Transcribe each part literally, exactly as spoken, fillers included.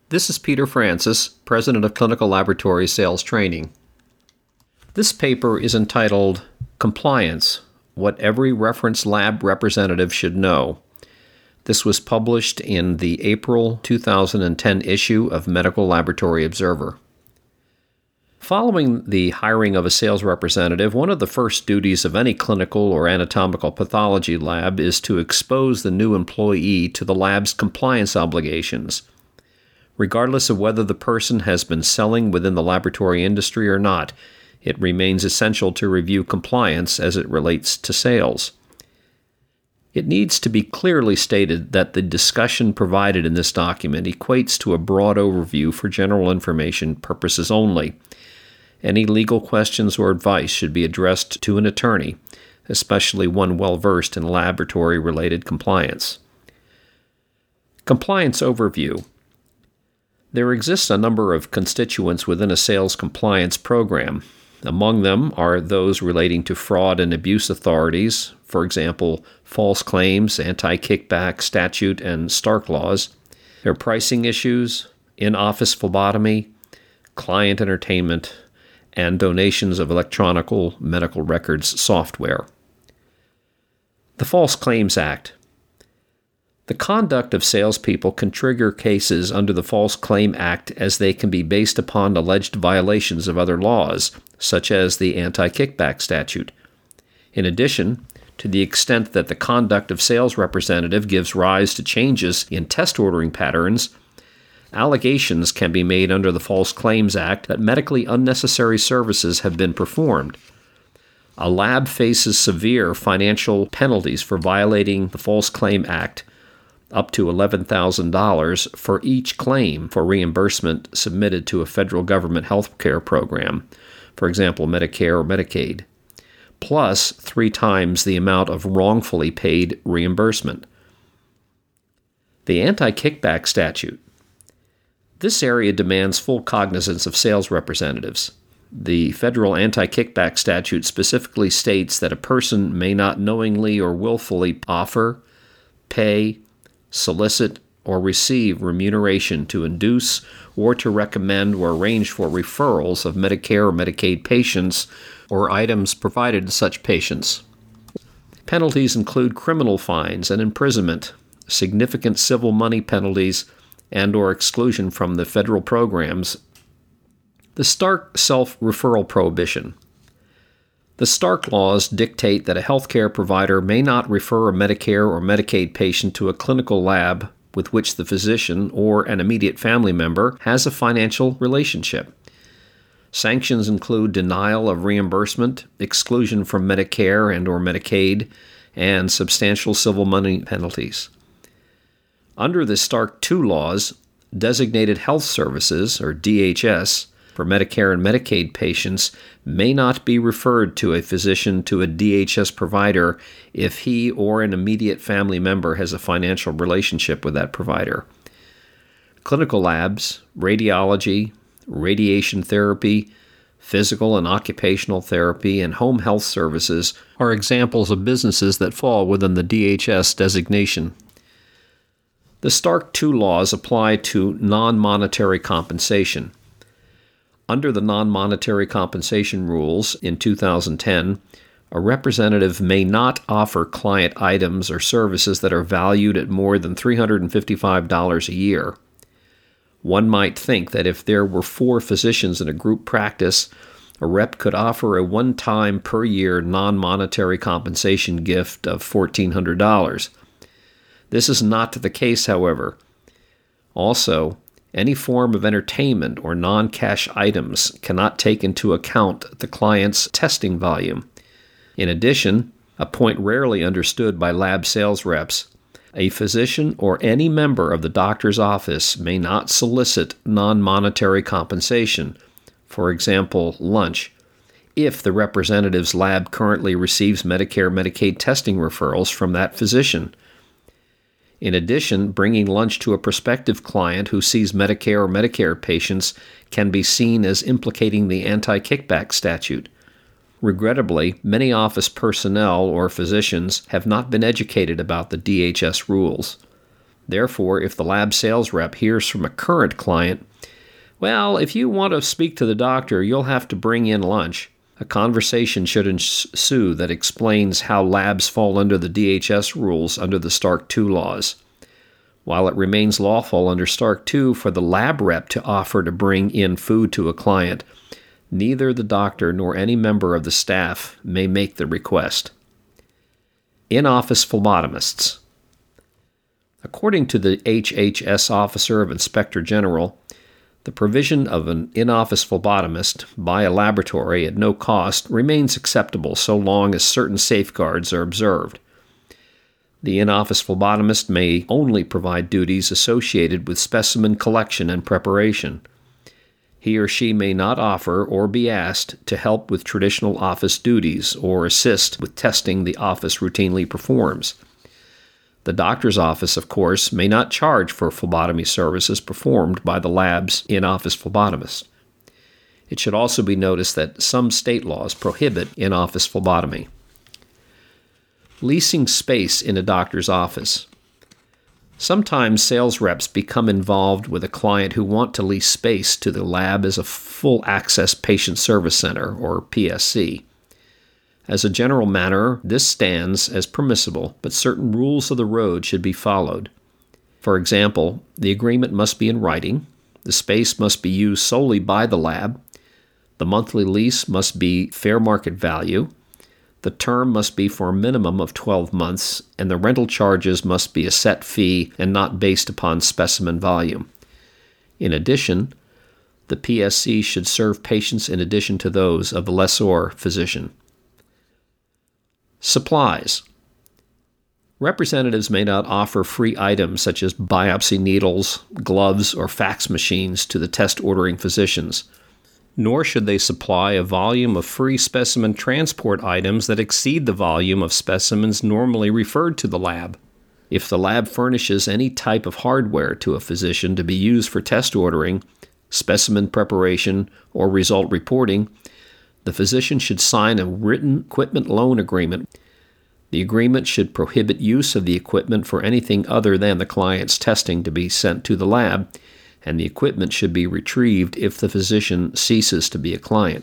This is Peter Francis, President of Clinical Laboratory Sales Training. This paper is entitled Compliance: What Every Reference Lab Representative Should Know. This was published in the April two thousand ten issue of Medical Laboratory Observer. Following the hiring of a sales representative, one of the first duties of any clinical or anatomical pathology lab is to expose the new employee to the lab's compliance obligations. Regardless of whether the person has been selling within the laboratory industry or not, it remains essential to review compliance as it relates to sales. It needs to be clearly stated that the discussion provided in this document equates to a broad overview for general information purposes only. Any legal questions or advice should be addressed to an attorney, especially one well-versed in laboratory-related compliance. Compliance overview. There exists a number of constituents within a sales compliance program. Among them are those relating to fraud and abuse authorities, for example, false claims, anti-kickback statute, and Stark laws. There are pricing issues, in-office phlebotomy, client entertainment, and donations of electronic medical records software. The False Claims Act. The conduct of salespeople can trigger cases under the False Claim Act, as they can be based upon alleged violations of other laws, such as the anti-kickback statute. In addition, to the extent that the conduct of sales representative gives rise to changes in test ordering patterns, allegations can be made under the False Claims Act that medically unnecessary services have been performed. A lab faces severe financial penalties for violating the False Claim Act, up to eleven thousand dollars for each claim for reimbursement submitted to a federal government health care program, for example, Medicare or Medicaid, plus three times the amount of wrongfully paid reimbursement. The anti-kickback statute. This area demands full cognizance of sales representatives. The federal anti-kickback statute specifically states that a person may not knowingly or willfully offer, pay, solicit, or receive remuneration to induce or to recommend or arrange for referrals of Medicare or Medicaid patients or items provided to such patients. Penalties include criminal fines and imprisonment, significant civil money penalties, and or exclusion from the federal programs. The Stark self-referral prohibition. The Stark laws dictate that a healthcare provider may not refer a Medicare or Medicaid patient to a clinical lab with which the physician or an immediate family member has a financial relationship. Sanctions include denial of reimbursement, exclusion from Medicare and or Medicaid, and substantial civil money penalties. Under the Stark two laws, designated health services, or D H S, for Medicare and Medicaid patients may not be referred to a physician to a D H S provider if he or an immediate family member has a financial relationship with that provider. Clinical labs, radiology, radiation therapy, physical and occupational therapy, and home health services are examples of businesses that fall within the D H S designation. The Stark two laws apply to non-monetary compensation. Under the non-monetary compensation rules in two thousand ten, a representative may not offer client items or services that are valued at more than three hundred fifty-five dollars a year. One might think that if there were four physicians in a group practice, a rep could offer a one-time per year non-monetary compensation gift of fourteen hundred dollars. This is not the case, however. Also, any form of entertainment or non-cash items cannot take into account the client's testing volume. In addition, a point rarely understood by lab sales reps, a physician or any member of the doctor's office may not solicit non-monetary compensation, for example, lunch, if the representative's lab currently receives Medicare/Medicaid testing referrals from that physician. In addition, bringing lunch to a prospective client who sees Medicare or Medicare patients can be seen as implicating the anti-kickback statute. Regrettably, many office personnel or physicians have not been educated about the D H S rules. Therefore, if the lab sales rep hears from a current client, "Well, if you want to speak to the doctor, you'll have to bring in lunch," a conversation should ensue that explains how labs fall under the D H S rules under the Stark two laws. While it remains lawful under Stark two for the lab rep to offer to bring in food to a client, neither the doctor nor any member of the staff may make the request. In-office phlebotomists. According to the H H S Officer of Inspector General, the provision of an in-office phlebotomist by a laboratory at no cost remains acceptable so long as certain safeguards are observed. The in-office phlebotomist may only provide duties associated with specimen collection and preparation. He or she may not offer or be asked to help with traditional office duties or assist with testing the office routinely performs. The doctor's office, of course, may not charge for phlebotomy services performed by the lab's in-office phlebotomist. It should also be noticed that some state laws prohibit in-office phlebotomy. Leasing space in a doctor's office. Sometimes sales reps become involved with a client who want to lease space to the lab as a full-access patient service center, or P S C. As a general matter, this stands as permissible, but certain rules of the road should be followed. For example, the agreement must be in writing, the space must be used solely by the lab, the monthly lease must be fair market value, the term must be for a minimum of twelve months, and the rental charges must be a set fee and not based upon specimen volume. In addition, the P S C should serve patients in addition to those of the lessor physician. Supplies. Representatives may not offer free items such as biopsy needles, gloves, or fax machines to the test ordering physicians, nor should they supply a volume of free specimen transport items that exceed the volume of specimens normally referred to the lab. If the lab furnishes any type of hardware to a physician to be used for test ordering, specimen preparation, or result reporting, the physician should sign a written equipment loan agreement. The agreement should prohibit use of the equipment for anything other than the client's testing to be sent to the lab, and the equipment should be retrieved if the physician ceases to be a client.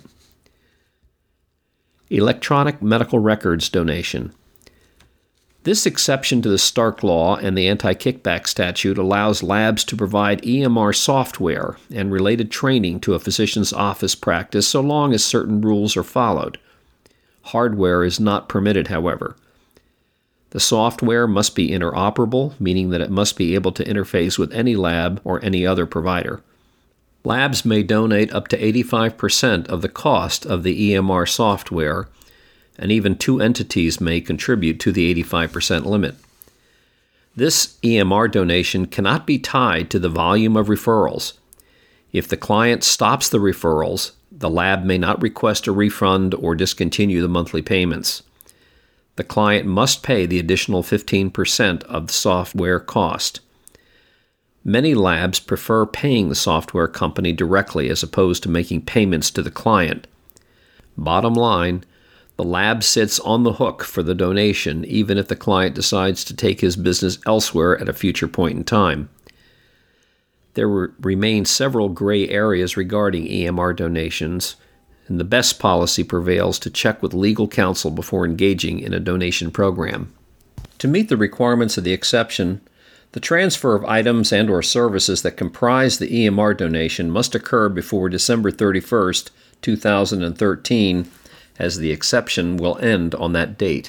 Electronic medical records donation. This exception to the Stark Law and the anti-kickback statute allows labs to provide E M R software and related training to a physician's office practice so long as certain rules are followed. Hardware is not permitted, however. The software must be interoperable, meaning that it must be able to interface with any lab or any other provider. Labs may donate up to eighty-five percent of the cost of the E M R software, and even two entities may contribute to the eighty-five percent limit. This E M R donation cannot be tied to the volume of referrals. If the client stops the referrals, the lab may not request a refund or discontinue the monthly payments. The client must pay the additional fifteen percent of the software cost. Many labs prefer paying the software company directly as opposed to making payments to the client. Bottom line, the lab sits on the hook for the donation even if the client decides to take his business elsewhere at a future point in time. There remain several gray areas regarding E M R donations, and the best policy prevails to check with legal counsel before engaging in a donation program. To meet the requirements of the exception, the transfer of items and or services that comprise the E M R donation must occur before December thirty-first, two thousand thirteen, as the exception will end on that date.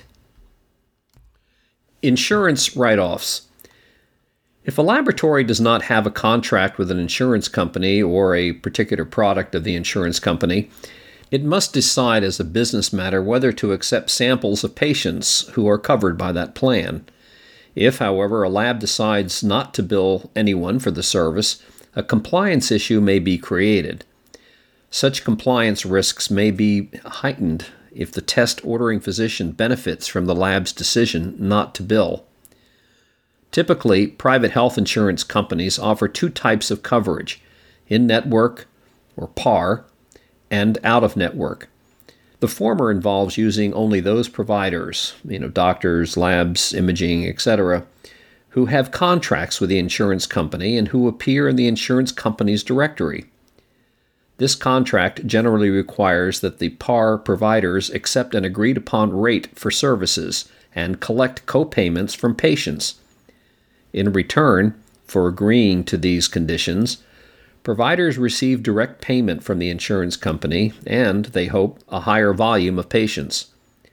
Insurance write-offs. If a laboratory does not have a contract with an insurance company or a particular product of the insurance company, it must decide as a business matter whether to accept samples of patients who are covered by that plan. If, however, a lab decides not to bill anyone for the service, a compliance issue may be created. Such compliance risks may be heightened if the test ordering physician benefits from the lab's decision not to bill. Typically, private health insurance companies offer two types of coverage: in-network, or P A R, and out-of-network. The former involves using only those providers, you know, doctors, labs, imaging, et cetera, who have contracts with the insurance company and who appear in the insurance company's directory. This contract generally requires that the P A R providers accept an agreed-upon rate for services and collect co-payments from patients. In return for agreeing to these conditions, providers receive direct payment from the insurance company and, they hope, a higher volume of patients.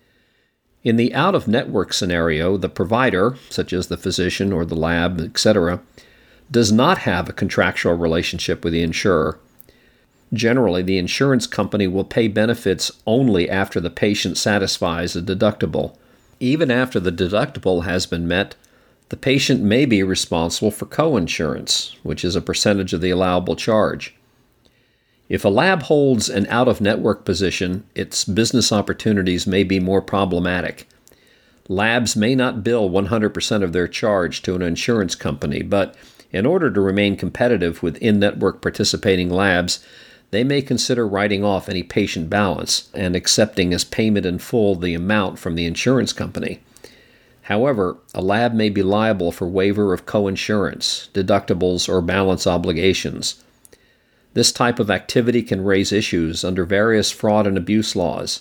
In the out-of-network scenario, the provider, such as the physician or the lab, et cetera, does not have a contractual relationship with the insurer. Generally, the insurance company will pay benefits only after the patient satisfies a deductible. Even after the deductible has been met, the patient may be responsible for coinsurance, which is a percentage of the allowable charge. If a lab holds an out-of-network position, its business opportunities may be more problematic. Labs may not bill one hundred percent of their charge to an insurance company, but in order to remain competitive with in-network participating labs, they may consider writing off any patient balance and accepting as payment in full the amount from the insurance company. However, a lab may be liable for waiver of coinsurance, deductibles, or balance obligations. This type of activity can raise issues under various fraud and abuse laws.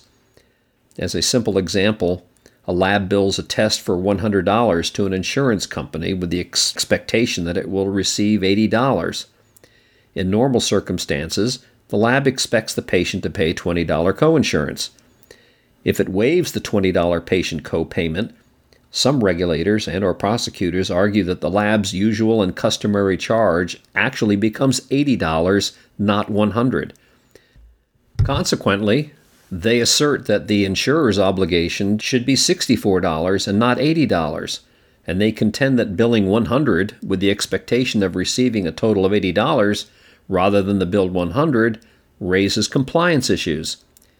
As a simple example, a lab bills a test for one hundred dollars to an insurance company with the ex- expectation that it will receive eighty dollars. In normal circumstances, the lab expects the patient to pay twenty dollars coinsurance. If it waives the twenty dollars patient co-payment, some regulators and or prosecutors argue that the lab's usual and customary charge actually becomes eighty dollars, not one hundred dollars. Consequently, they assert that the insurer's obligation should be sixty-four dollars and not eighty dollars, and they contend that billing one hundred dollars with the expectation of receiving a total of eighty dollars rather than the billed one hundred dollars raises compliance issues.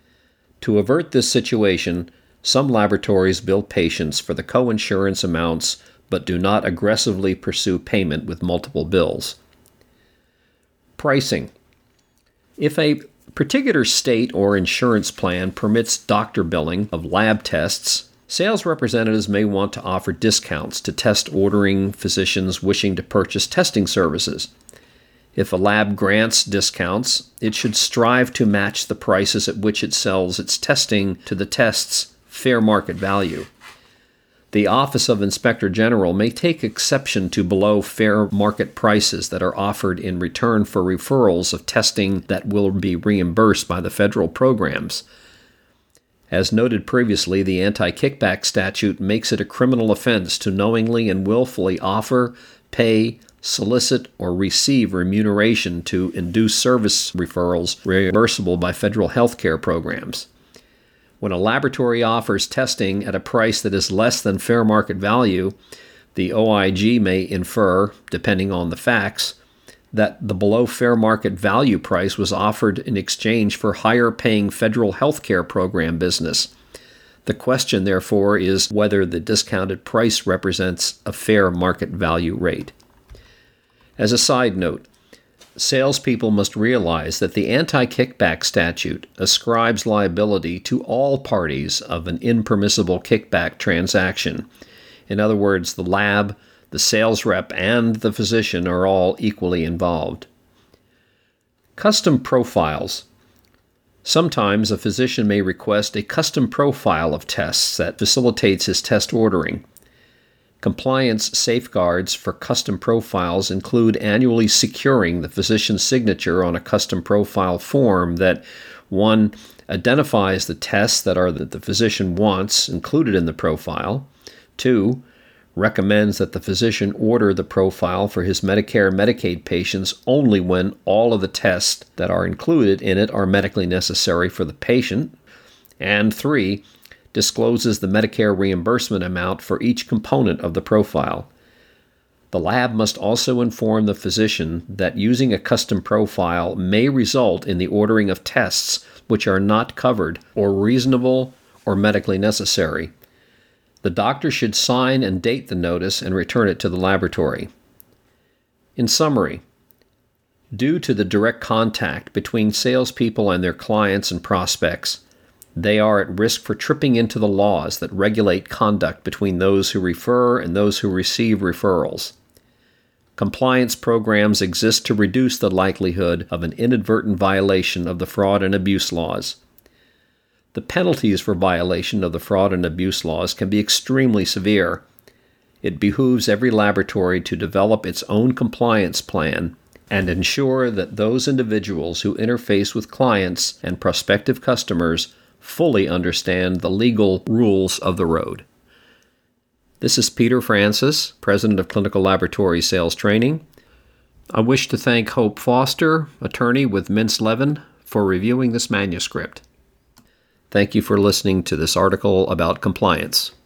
To avert this situation, some laboratories bill patients for the coinsurance amounts but do not aggressively pursue payment with multiple bills. Pricing. If a particular state or insurance plan permits doctor billing of lab tests, sales representatives may want to offer discounts to test ordering physicians wishing to purchase testing services. If a lab grants discounts, it should strive to match the prices at which it sells its testing to the test's fair market value. The Office of Inspector General may take exception to below fair market prices that are offered in return for referrals of testing that will be reimbursed by the federal programs. As noted previously, the anti-kickback statute makes it a criminal offense to knowingly and willfully offer, pay, solicit, or receive remuneration to induce service referrals reimbursable by federal health care programs. When a laboratory offers testing at a price that is less than fair market value, the O I G may infer, depending on the facts, that the below fair market value price was offered in exchange for higher paying federal health care program business. The question, therefore, is whether the discounted price represents a fair market value rate. As a side note, salespeople must realize that the anti-kickback statute ascribes liability to all parties of an impermissible kickback transaction. In other words, the lab, the sales rep, and the physician are all equally involved. Custom profiles. Sometimes a physician may request a custom profile of tests that facilitates his test ordering. Compliance safeguards for custom profiles include annually securing the physician's signature on a custom profile form that, one, identifies the tests that are that the physician wants included in the profile, two, recommends that the physician order the profile for his Medicare and Medicaid patients only when all of the tests that are included in it are medically necessary for the patient, and three, discloses the Medicare reimbursement amount for each component of the profile. The lab must also inform the physician that using a custom profile may result in the ordering of tests which are not covered or reasonable or medically necessary. The doctor should sign and date the notice and return it to the laboratory. In summary, due to the direct contact between salespeople and their clients and prospects, They are at risk for tripping into the laws that regulate conduct between those who refer and those who receive referrals. Compliance programs exist to reduce the likelihood of an inadvertent violation of the fraud and abuse laws. The penalties for violation of the fraud and abuse laws can be extremely severe. It behooves every laboratory to develop its own compliance plan and ensure that those individuals who interface with clients and prospective customers fully understand the legal rules of the road. This is Peter Francis, President of Clinical Laboratory Sales Training. I wish to thank Hope Foster, attorney with Mintz Levin, for reviewing this manuscript. Thank you for listening to this article about compliance.